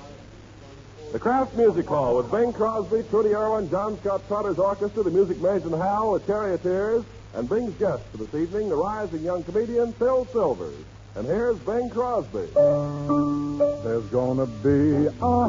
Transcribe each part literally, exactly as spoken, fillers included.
The Kraft Music Hall with Bing Crosby, Trudy Irwin, John Scott Trotter's Orchestra, the Music Mason Howell, the Charioteers, and Bing's guest for this evening, the rising young comedian Phil Silvers. And here's Bing Crosby. There's gonna be a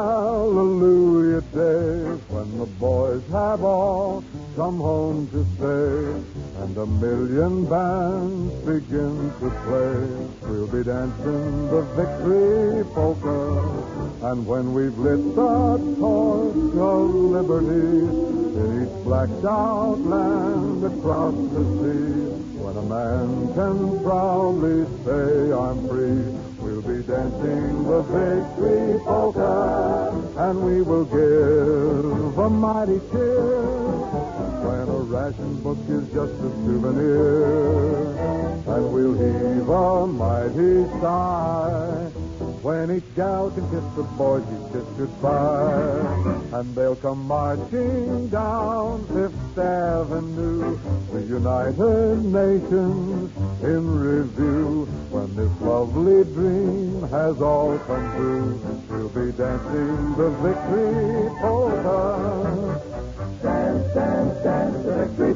hallelujah day when the boys have all come home to stay, and a million bands begin to play. We'll be dancing the victory polka, and when we've lit the torch of liberty in each blacked out land across the sea, when a man can proudly say I'm free, we'll be dancing the victory polka, and we will give a mighty cheer when a ration book is just a souvenir, and we'll heave a mighty sigh when each gal can kiss the boys he's kissed goodbye, and they'll come marching down Fifth Avenue, the United Nations in review. When this lovely dream has all come true, we'll be dancing the victory polka. Dance, dance, dance the victory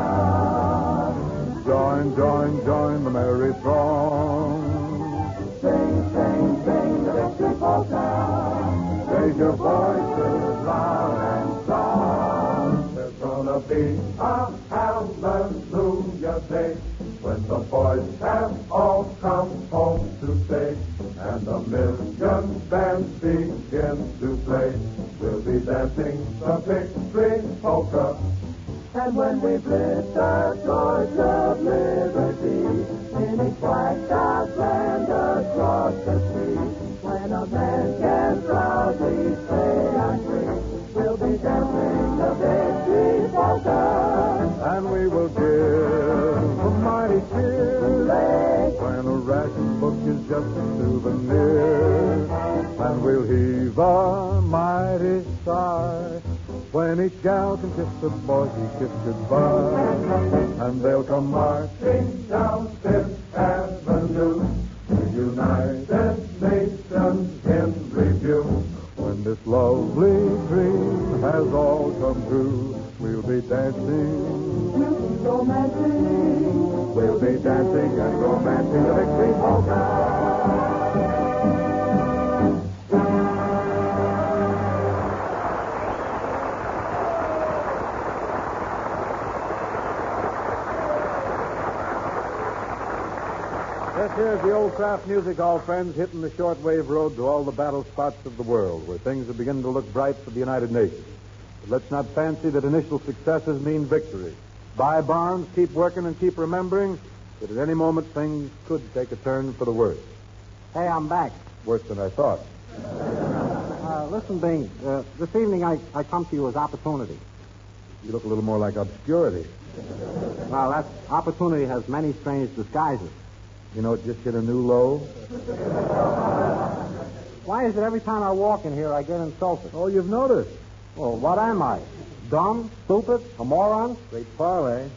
polka. Join, join, join the merry throng. Sing, sing, sing the victory polka. Raise your voices loud and strong. There's gonna be a hallelujah day when the boys have all come home to stay, and a million bands begin to play. We'll be dancing the victory polka, and when we've lit the torch of liberty in each blacked out land across the sea, when a man can proudly say I'm free, we'll be dancing the victory polka, and we will give a mighty cheer when a ration book is just a souvenir, and we'll heave a mighty sigh when each gal can kiss the boy he kissed goodbye, and they'll come marching down Fifth Avenue, the United Nations in review. When this lovely dream has all come true, we'll be dancing, we'll be romancing, we'll be dancing and romancing the victory polka. This here's the old Kraft Music Hall, friends, hitting the shortwave road to all the battle spots of the world where things are beginning to look bright for the United Nations. But let's not fancy that initial successes mean victory. Buy bonds, keep working, and keep remembering that at any moment things could take a turn for the worse. Hey, I'm back. Worse than I thought. Uh, listen, Bing, uh, this evening I, I come to you as opportunity. You look a little more like obscurity. Well, that opportunity has many strange disguises. You know, it just hit a new low. Why is it every time I walk in here I get insulted? Oh, you've noticed. Well, what am I? Dumb? Stupid? A moron? Great parlay.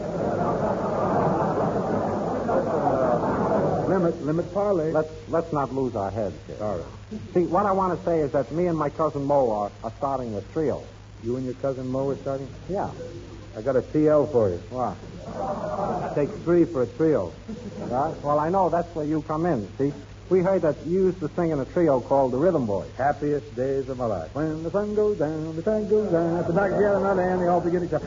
limit, limit parlay. Let's, let's not lose our heads here. All right. See, what I want to say is that me and my cousin Mo are, are starting a trio. You and your cousin Mo are starting? Yeah. I got a T L for you. What? Takes three for a trio. Yeah? Well, I know that's where you come in, see? We heard that you used to sing in a trio called the Rhythm Boys. Happiest days of my life. When the sun goes down, the sun goes down. The knock together another hand, they all begin to shout.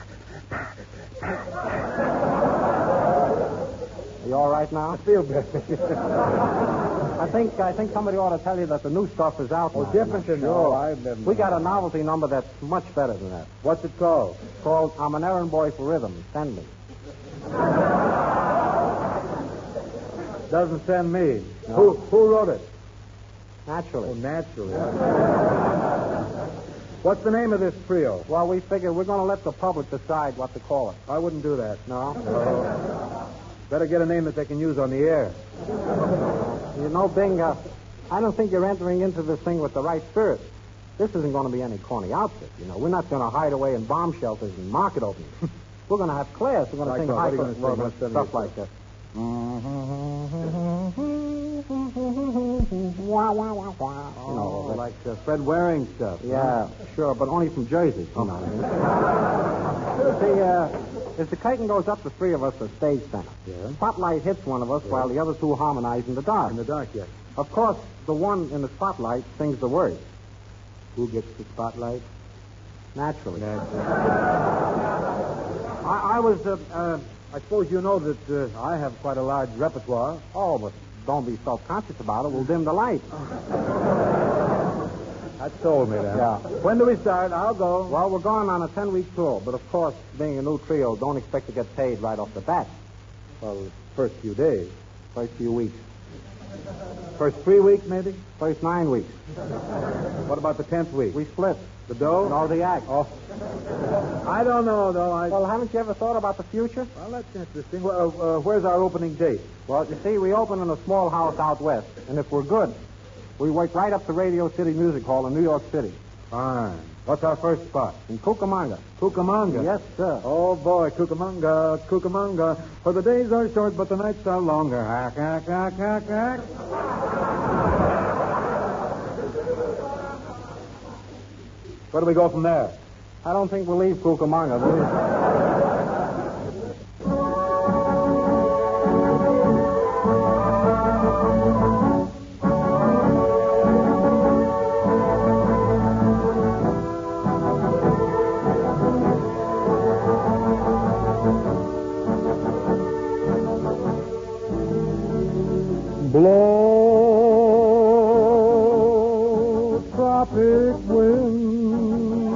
Are you all right now? I feel better. I think I think somebody ought to tell you that the new stuff is out. Oh, now. different than Sure. I've been. We got a novelty number that's much better than that. What's it called? It's called I'm an Errand Boy for Rhythm. Send me. Doesn't send me. No. Who who wrote it? Naturally. Oh, naturally. What's the name of this trio? Well, we figure we're going to let the public decide what to call it. I wouldn't do that. No? No. Better get a name that they can use on the air. You know, Bing, uh, I don't think you're entering into this thing with the right spirit. This isn't going to be any corny outfit, you know. We're not going to hide away in bomb shelters and market openings. We're going to have class. We're going to Like sing what? What are you hyper, gonna sing? well, What's stuff like that. Wow. wah, wah, wah, wah. Oh, You know, that- like uh, Fred Waring stuff. yeah, sure, but only from Jersey, you know. See, uh, as the curtain goes up, the three of us are stage center. Yeah. Spotlight hits one of us while the other two harmonize in the dark. In the dark, yes. Of course, the one in the spotlight sings the words. Who gets the spotlight? Naturally. I, I was, uh, uh, I suppose you know that uh, I have quite a large repertoire. Oh, but don't be self-conscious about it. We'll dim the light. That sold me, then. Yeah. When do we start? I'll go. Well, we're going on a ten-week tour, but of course, being a new trio, don't expect to get paid right off the bat. Well, the first few days. First few weeks. First three weeks, maybe? First nine weeks. What about the tenth week? We split. The dough? No, the act. Oh. I don't know, though. I... Well, haven't you ever thought about the future? Well, that's interesting. Well, uh, uh, where's our opening date? Well, you see, we open in a small house out west, and if we're good, we work right up to Radio City Music Hall in New York City. Fine. What's our first spot? In Cucamonga. Cucamonga. Yes, sir. Oh, boy, Cucamonga, Cucamonga. For the days are short, but the nights are longer. Hack, hack, hack, hack, hack. Where do we go from there? I don't think we'll leave Cucamonga. will we? Blow, tropic wind,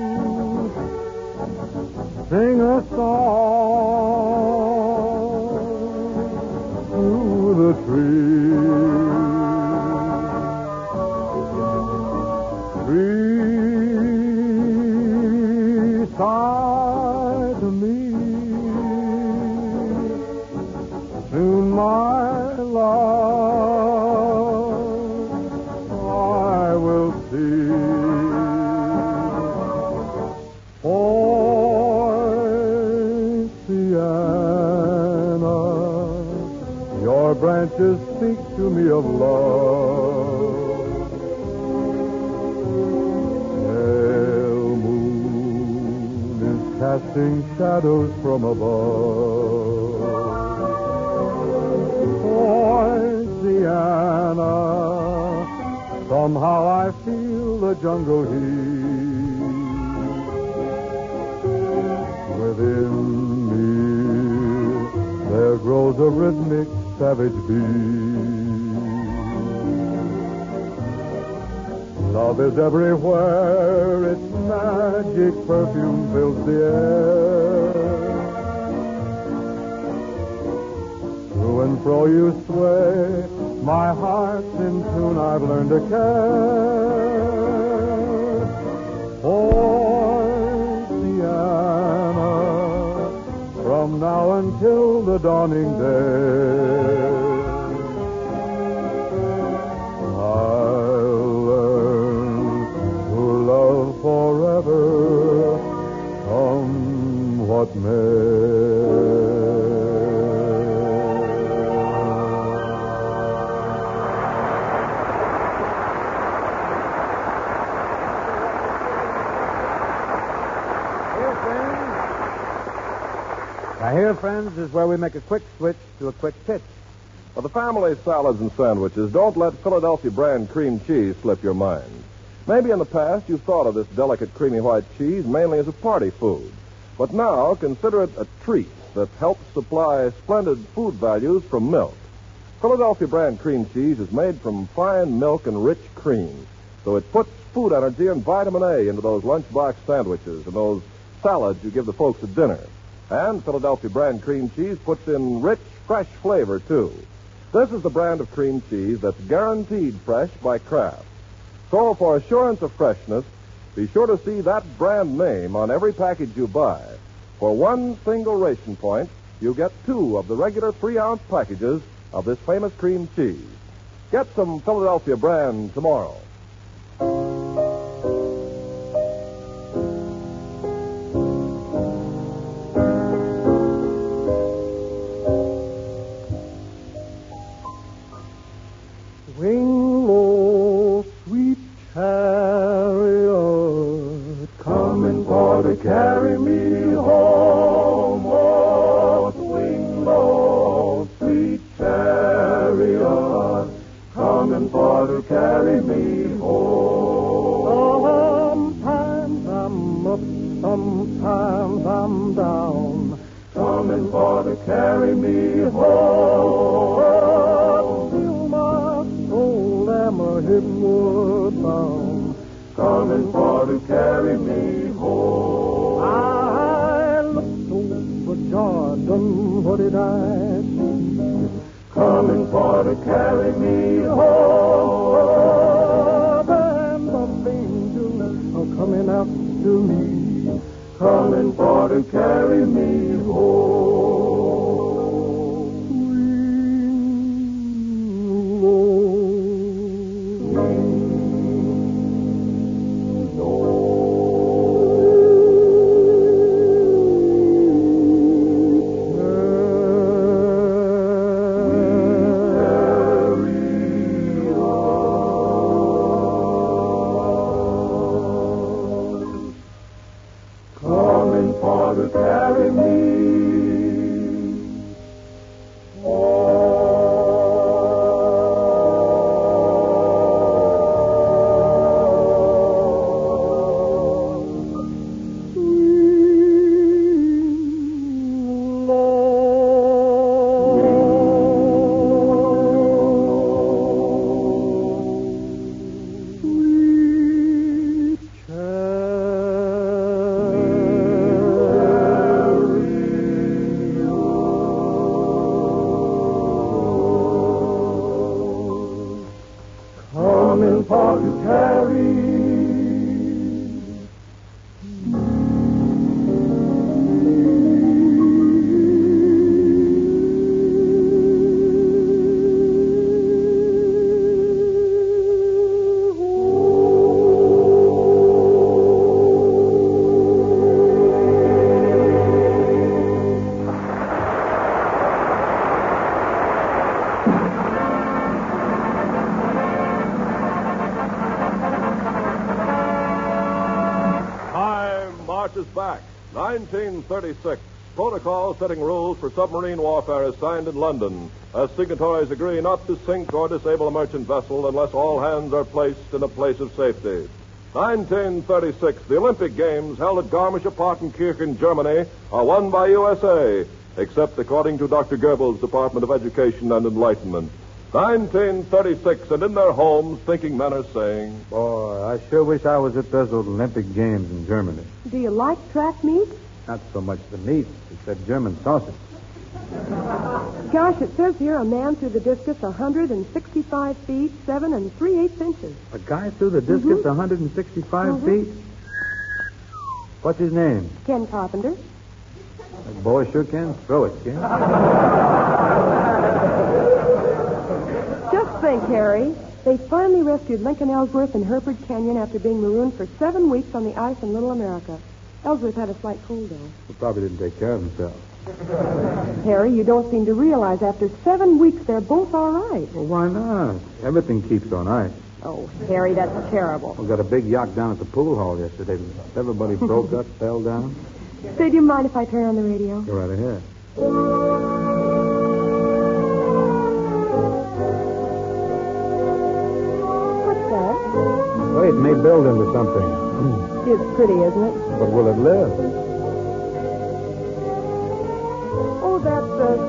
sing a song through the trees. Trees sigh to me, soon my love I will see. Poinciana, your branches speak to me of love. Pale moon is casting shadows from above. Poinciana, somehow I feel the jungle heat within me. There grows a rhythmic, savage beat. Love is everywhere; its magic perfume fills the air. To and fro you sway, my heart's in tune, I've learned to care. Poinciana, from now until the dawning day, I'll learn to love forever, come what may. Now, here, friends, is where we make a quick switch to a quick pitch. For the family salads and sandwiches, don't let Philadelphia brand cream cheese slip your mind. Maybe in the past you've thought of this delicate creamy white cheese mainly as a party food. But now consider it a treat that helps supply splendid food values from milk. Philadelphia brand cream cheese is made from fine milk and rich cream, so it puts food energy and vitamin A into those lunchbox sandwiches and those salads you give the folks at dinner. And Philadelphia brand cream cheese puts in rich, fresh flavor, too. This is the brand of cream cheese that's guaranteed fresh by Kraft. So for assurance of freshness, be sure to see that brand name on every package you buy. For one single ration point, you get two of the regular three-ounce packages of this famous cream cheese. Get some Philadelphia brand tomorrow. Ring low, chariot, coming for to carry me home. Sometimes I'm up, sometimes I'm down, coming for to carry me home. Still my soul am a hidden bound, coming for to carry me home. I looked over Jordan, what did I see? Coming for to carry me home. And the angels are coming out to me, coming for to carry me home. nineteen thirty-six. Protocol setting rules for submarine warfare is signed in London as signatories agree not to sink or disable a merchant vessel unless all hands are placed in a place of safety. nineteen thirty-six. The Olympic Games held at Garmisch-Partenkirchen, Germany, are won by U S A, except according to Doctor Goebbels' Department of Education and Enlightenment. nineteen thirty-six, and in their homes, thinking men are saying, "Boy, I sure wish I was at those Olympic Games in Germany." Do you like track meet? Not so much the meat, except German sausage. Gosh, it says here a man threw the discus one hundred sixty-five feet, seven and three-eighths inches. A guy threw the discus Mm-hmm. one hundred sixty-five Mhm. feet? What's his name? Ken Carpenter. That boy sure can throw it, Ken. Just think, Harry. They finally rescued Lincoln Ellsworth in Hereford Canyon after being marooned for seven weeks on the ice in Little America. Ellsworth had a slight cold, though. He probably didn't take care of himself. Harry, you don't seem to realize after seven weeks they're both all right. Well, why not? Everything keeps on ice. Oh, Harry, that's terrible. We got a big yacht down at the pool hall yesterday. Everybody broke up, fell down. Say, do you mind if I turn on the radio? Go right ahead. What's that? Wait, it may build into something. It's pretty, isn't it? But will it live? Oh, that's a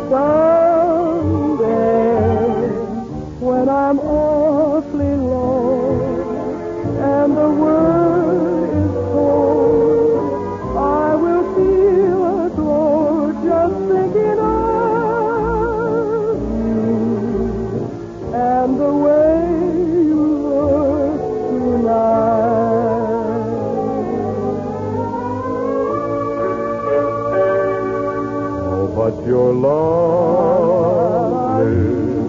Sunday when I'm awfully low and the world is cold. I will feel a glow just thinking of you and the way you look tonight. Oh, but you're lovely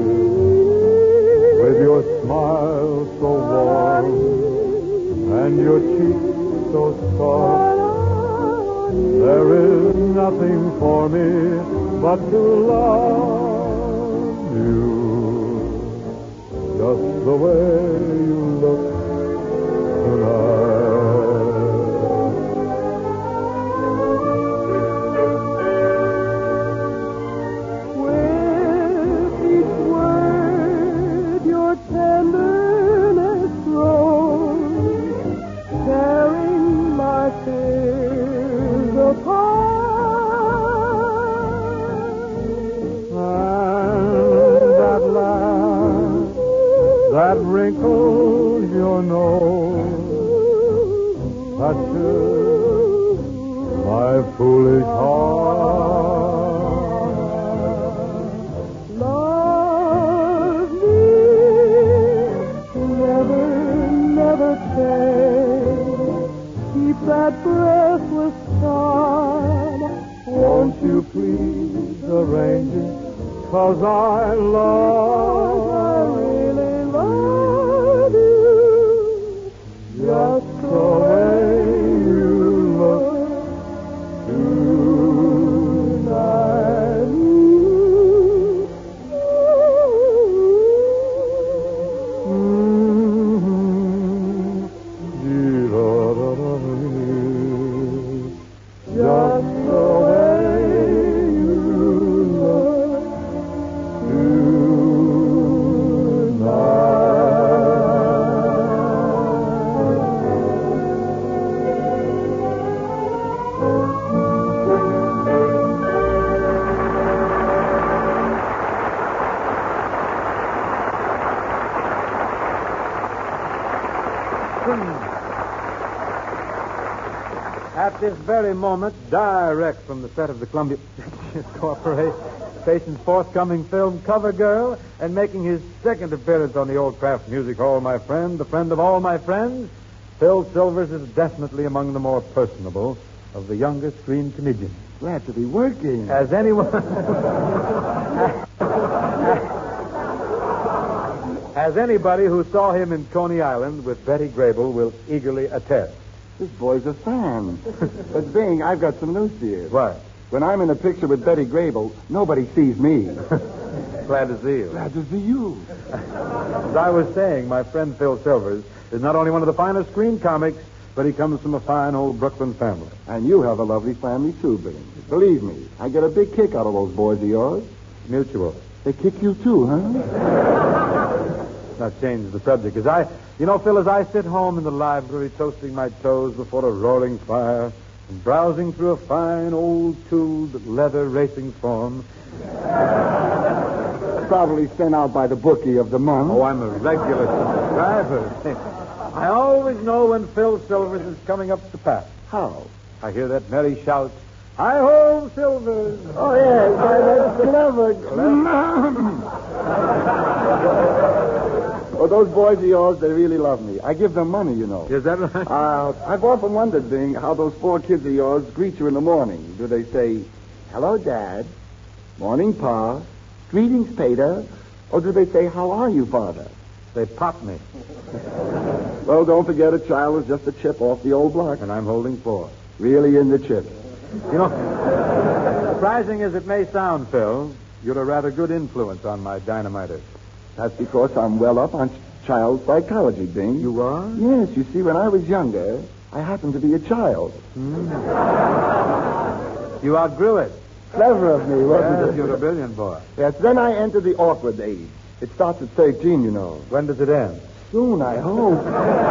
with your smile so warm and your cheeks so soft. There is nothing for me but to love you just the way you look tonight. With each word that wrinkles your nose touches my foolish heart. Love me, never, never change. Keep that breathless charm. Won't you please arrange it? 'Cause I love, I really love you. just the way you look tonight. Mm-hmm. Just the way you look At this very moment, direct from the set of the Columbia Pictures Corporation's forthcoming film Cover Girl, and making his second appearance on the Old Kraft Music Hall, my friend, the friend of all my friends, Phil Silvers is definitely among the more personable of the younger screen comedians. Glad to be working. Has anyone... As anybody who saw him in Coney Island with Betty Grable will eagerly attest. This boy's a fan. But, Bing, I've got some news for you. What? When I'm in a picture with Betty Grable, nobody sees me. Glad to see you. Glad to see you. As I was saying, my friend Phil Silvers is not only one of the finest screen comics, but he comes from a fine old Brooklyn family. And you have a lovely family, too, Bing. Believe me, I get a big kick out of those boys of yours. Mutual. They kick you, too, huh? Not change the subject. As I, you know, Phil, as I sit home in the library toasting my toes before a roaring fire and browsing through a fine old tooled leather racing form. Probably sent out by the bookie of the month. Oh, I'm a regular subscriber. I always know when Phil Silvers is coming up the path. How? I hear that merry shout, "Hi-ho, Silvers!" Oh, yes, why, that's clever. Oh, those boys of yours, they really love me. I give them money, you know. Is that right? Uh, I've often wondered, Bing, how those four kids of yours greet you in the morning. Do they say, "Hello, Dad," "Morning, Pa," "Greetings, Peter," or do they say, "How are you, Father"? They pop me, Well, don't forget, a child is just a chip off the old block. and I'm holding four. Really in the chip. You know, surprising as it may sound, Phil, you're a rather good influence on my dynamiters. That's because I'm well up on ch- child psychology, Bing. You are? Yes, you see, when I was younger, I happened to be a child. You outgrew it. Clever of me, wasn't Yes, it? you're a brilliant boy. Yes, then I entered the awkward age. It starts at thirteen, you know. When does it end? Soon, I hope.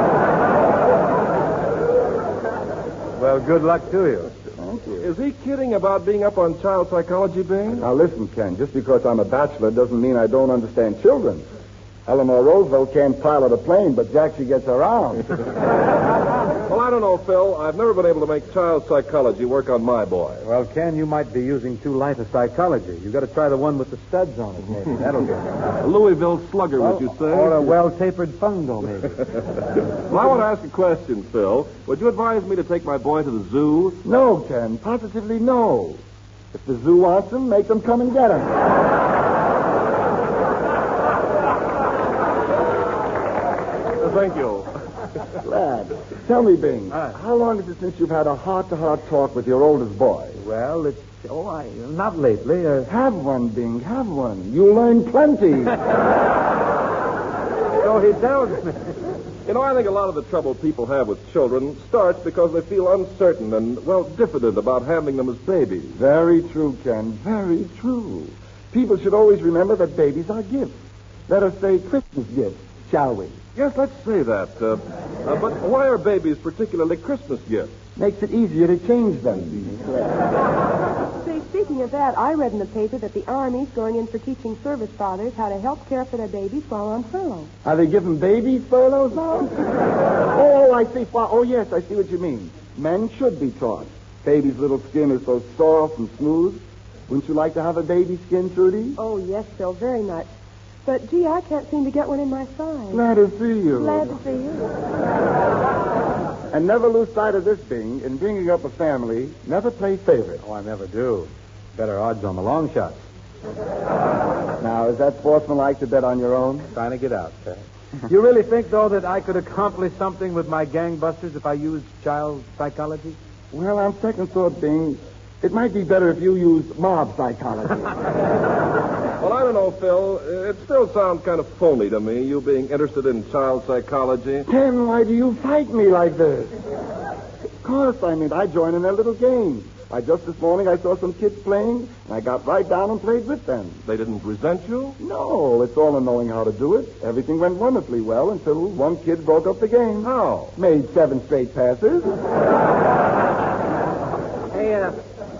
Well, good luck to you. Thank you. Is he kidding about being up on child psychology, Bing? Now, listen, Ken, just because I'm a bachelor doesn't mean I don't understand children. Eleanor Roosevelt can't pilot a plane, but Jack, she gets around. Well, I don't know, Phil. I've never been able to make child psychology work on my boy. Well, Ken, you might be using too light a psychology. You've got to try the one with the studs on it, maybe. That'll do. A Louisville slugger, Well, would you say? or a well-tapered fungo, maybe. Well, I want to ask a question, Phil. Would you advise me to take my boy to the zoo? No, Ken, positively no. If the zoo wants them, make them come and get them. Thank you. Glad. Tell me, Bing, Aye. how long is it since you've had a heart-to-heart talk with your oldest boy? Well, it's... Oh, I... Not lately. Uh, Have one, Bing, have one. You'll learn plenty. so he tells me. You know, I think a lot of the trouble people have with children starts because they feel uncertain and, well, diffident about handling them as babies. Very true, Ken, very true. People should always remember that babies are gifts. Let us say Christmas gifts, shall we? Yes, let's say that. Uh, uh, but why are babies particularly Christmas gifts? Makes it easier to change them. Say, speaking speaking of that, I read in the paper that the Army's going in for teaching service fathers how to help care for their babies while on furlough. Are they giving babies furloughs now? Oh, I see. Oh, yes, I see what you mean. Men should be taught. Baby's little skin is so soft and smooth. Wouldn't you like to have a baby skin, Trudy? Oh, yes, Phil, very much. But, gee, I can't seem to get one in my size. Glad to see you. Glad to see you. And never lose sight of this, Bing. In bringing up a family, never play favorite. Oh, I never do. Better odds on the long shots. Now, is that sportsmanlike to bet on your own? Trying to get out, sir. You really think, though, that I could accomplish something with my gangbusters if I used child psychology? Well, on second thought, Bing, it might be better if you used mob psychology. Well, I don't know, Phil. It still sounds kind of phony to me, you being interested in child psychology. Then why do you fight me like this? Of course, I mean, I join in their little game. Why, just this morning I saw some kids playing, and I got right down and played with them. They didn't resent you? No, it's all in knowing how to do it. Everything went wonderfully well until one kid broke up the game. How? Made seven straight passes. Hey, uh...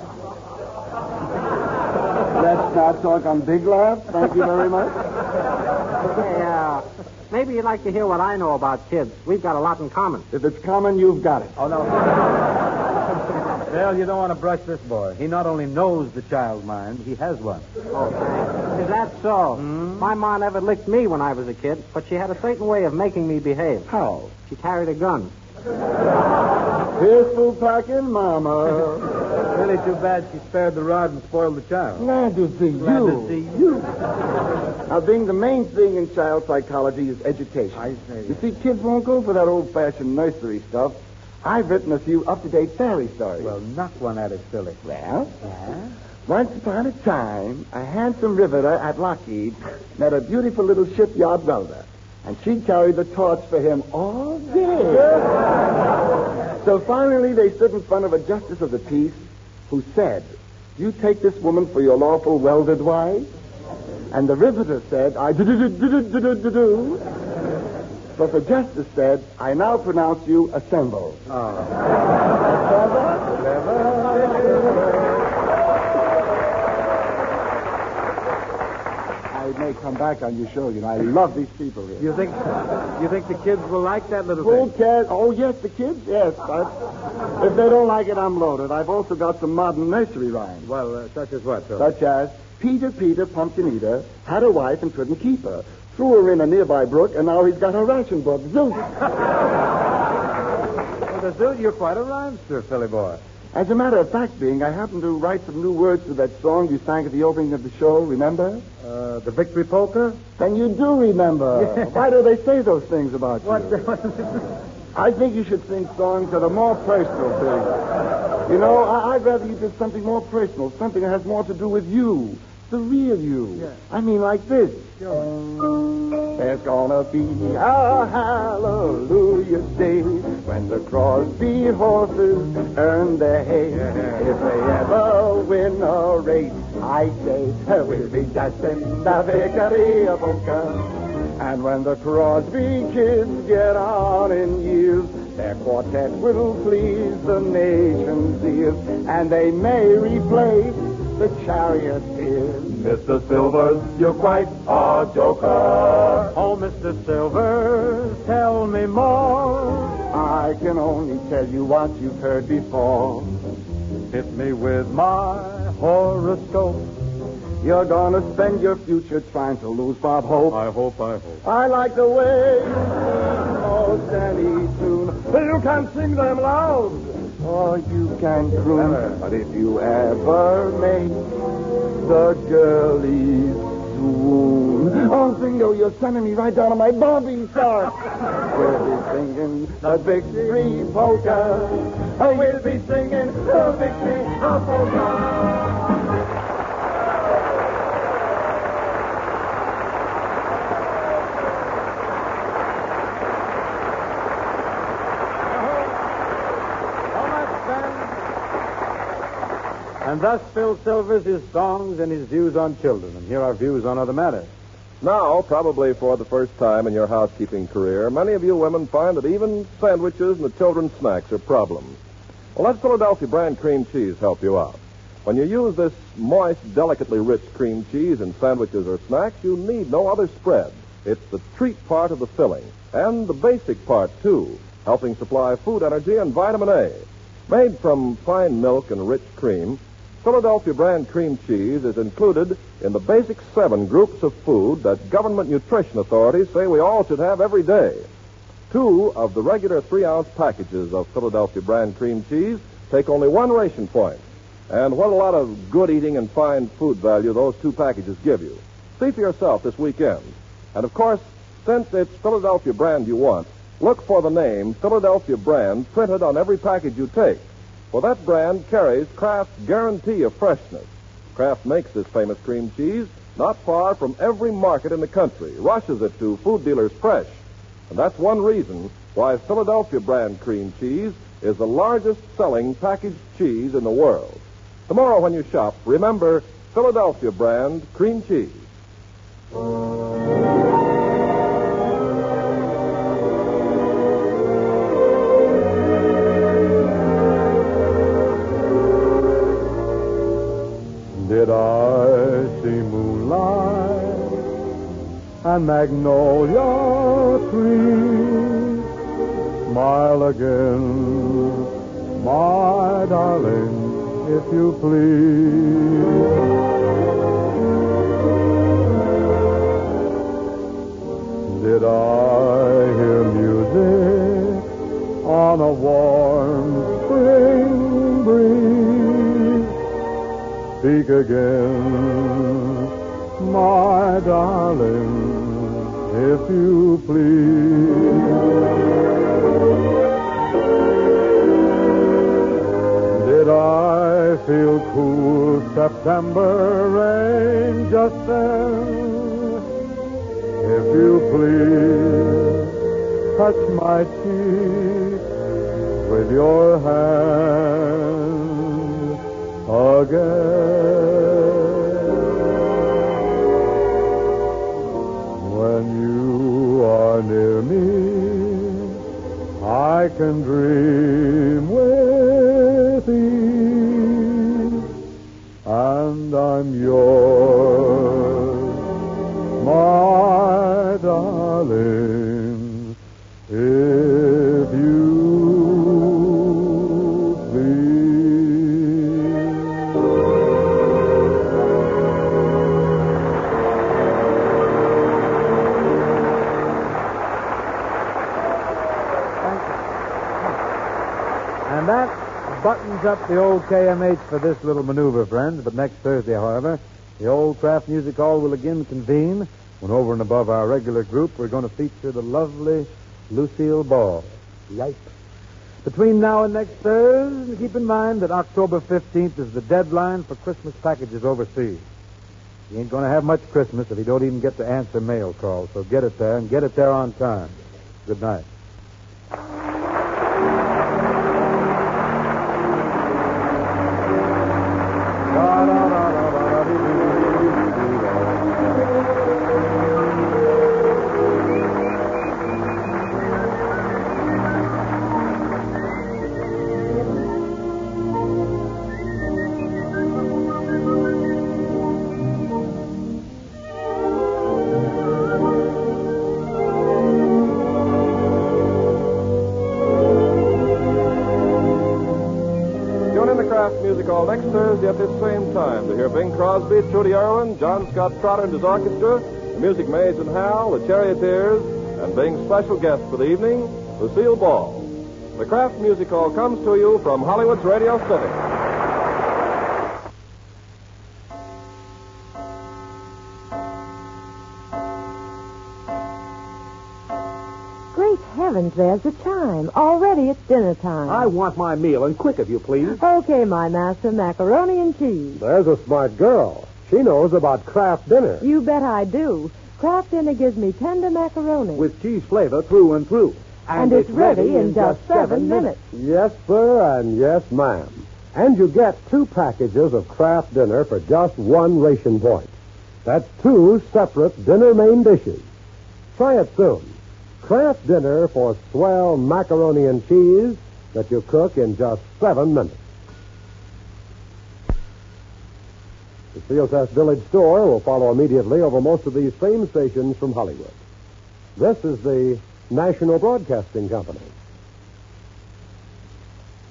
Let's not talk on big laughs. Thank you very much. Hey, uh... maybe you'd like to hear what I know about kids. We've got a lot in common. If it's common, you've got it. Oh, no. Well, you don't want to brush this boy. He not only knows the child's mind, he has one. Oh, thanks. Is that so? Mm-hmm. My ma never licked me when I was a kid, but she had a certain way of making me behave. How? She carried a gun. Here's food packing, Mama. Really too bad she spared the rod and spoiled the child. Glad to see Glad you. to see you. Now, Bing, the main thing in child psychology is education. I see. You see, kids won't go for that old-fashioned nursery stuff. I've written a few up-to-date fairy stories. Well, knock one at it, silly. Well, Yeah? once upon a time, a handsome riveter at Lockheed met a beautiful little shipyard welder, and she carried the torch for him all day. So finally, they stood in front of a justice of the peace who said, "You take this woman for your lawful welded wife?" And the riveter said, "I do-do-do-do-do-do-do-do." But the justice said, "I now pronounce you assembled." Oh. I may come back on your show, you know. I love these people here. You think you think the kids will like that little Who thing? cares? Oh, yes, the kids, yes. But if they don't like it, I'm loaded. I've also got some modern nursery rhymes. Well, uh, such as what, Phil? Such as, Peter, Peter, pumpkin eater, had a wife and couldn't keep her. Threw her in a nearby brook, and now he's got her ration book. Zeus. Well, the dude, you're quite a rhymester, Philly boy. As a matter of fact, Bing, I happened to write some new words to that song you sang at the opening of the show, remember? Uh, the victory polka? Then you do remember. Yeah. Why do they say those things about What? you? I think you should sing songs that are more personal, Bing. You know, I- I'd rather you did something more personal, something that has more to do with you, the real you. Yeah. I mean, like this. Sure. There's gonna be a hallelujah day when the Crosby horses earn their hay. If they ever win a race, I say we'll be dancing the victory of Oka. And when the Crosby kids get on in years, their quartet will please the nation's ears, and they may replace the charioteers. Mister Silvers, you're quite a joker. Oh, Mister Silvers, tell me more. I can only tell you what you've heard before. Hit me with my horoscope. You're gonna spend your future trying to lose Bob Hope. I hope, I hope. I like the way you sing most any tune. You can sing them loud, or you can croon. Never. But if you ever make the girlies swoon, oh, Bingo, you're sending me right down to my bombing start. We'll be singing the victory polka. We'll be singing the victory polka. And thus Phil Silvers, his songs and his views on children. And here are views on other matters. Now, probably for the first time in your housekeeping career, many of you women find that even sandwiches and the children's snacks are problems. Well, let Philadelphia brand cream cheese help you out. When you use this moist, delicately rich cream cheese in sandwiches or snacks, you need no other spread. It's the treat part of the filling, and the basic part, too, helping supply food energy and vitamin A. Made from fine milk and rich cream, Philadelphia brand cream cheese is included in the basic seven groups of food that government nutrition authorities say we all should have every day. Two of the regular three-ounce packages of Philadelphia brand cream cheese take only one ration point. And what a lot of good eating and fine food value those two packages give you. See for yourself this weekend. And, of course, since it's Philadelphia brand you want, look for the name Philadelphia brand printed on every package you take. For that brand carries Kraft's guarantee of freshness. Kraft makes this famous cream cheese not far from every market in the country, rushes it to food dealers fresh. And that's one reason why Philadelphia brand cream cheese is the largest selling packaged cheese in the world. Tomorrow when you shop, remember Philadelphia brand cream cheese. Did I see moonlight and magnolia trees? Smile again, my darling, if you please. Did I hear music on a warm spring breeze? Speak again, my darling, if you please. Did I feel cool September rain just then? If you please, touch my cheek with your hand again. When you are near me, I can dream with ease, and I'm yours, my darling, if you please. Thank you. And that buttons up the old K M H for this little maneuver, friends. But next Thursday, however, the old Kraft Music Hall will again convene when over and above our regular group, we're going to feature the lovely Lucille Ball. Yipe. Between now and next Thursday, keep in mind that October fifteenth is the deadline for Christmas packages overseas. You ain't going to have much Christmas if you don't even get to answer mail calls, so get it there and get it there on time. Good night. Music Hall next Thursday at this same time to hear Bing Crosby, Trudy Irwin, John Scott Trotter and his orchestra, the Music Maids and Hal, the Charioteers, and Bing's special guest for the evening, Lucille Ball. The Kraft Music Hall comes to you from Hollywood's Radio City. Heavens, there's the chime. Already it's dinner time. I want my meal, and quick, if you please. Okay, my master, macaroni and cheese. There's a smart girl. She knows about Kraft dinner. You bet I do. Kraft dinner gives me tender macaroni. With cheese flavor through and through. And, and it's ready in just seven minutes. Yes, sir, and yes, ma'am. And you get two packages of Kraft dinner for just one ration point. That's two separate dinner main dishes. Try it soon. Kraft dinner for swell macaroni and cheese that you cook in just seven minutes. Theotest Village Store will follow immediately over most of these same stations from Hollywood. This is the National Broadcasting Company.